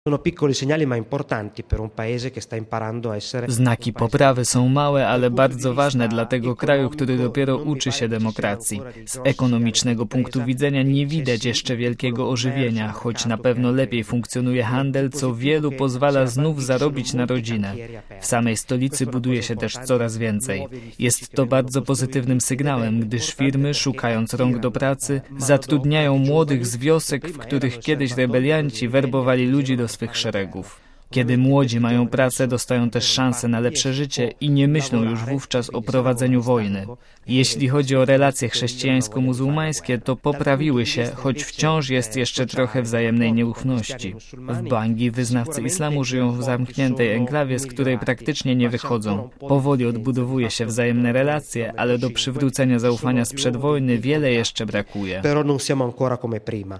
Znaki poprawy są małe, ale bardzo ważne dla tego kraju, który dopiero uczy się demokracji. Z ekonomicznego punktu widzenia nie widać jeszcze wielkiego ożywienia, choć na pewno lepiej funkcjonuje handel, co wielu pozwala znów zarobić na rodzinę. W samej stolicy buduje się też coraz więcej. Jest to bardzo pozytywnym sygnałem, gdyż firmy, szukając rąk do pracy, zatrudniają młodych z wiosek, w których kiedyś rebelianci werbowali ludzi do swych szeregów. Kiedy młodzi mają pracę, dostają też szansę na lepsze życie i nie myślą już wówczas o prowadzeniu wojny. Jeśli chodzi o relacje chrześcijańsko-muzułmańskie, to poprawiły się, choć wciąż jest jeszcze trochę wzajemnej nieufności. W Bangui wyznawcy islamu żyją w zamkniętej enklawie, z której praktycznie nie wychodzą. Powoli odbudowuje się wzajemne relacje, ale do przywrócenia zaufania sprzed wojny wiele jeszcze brakuje.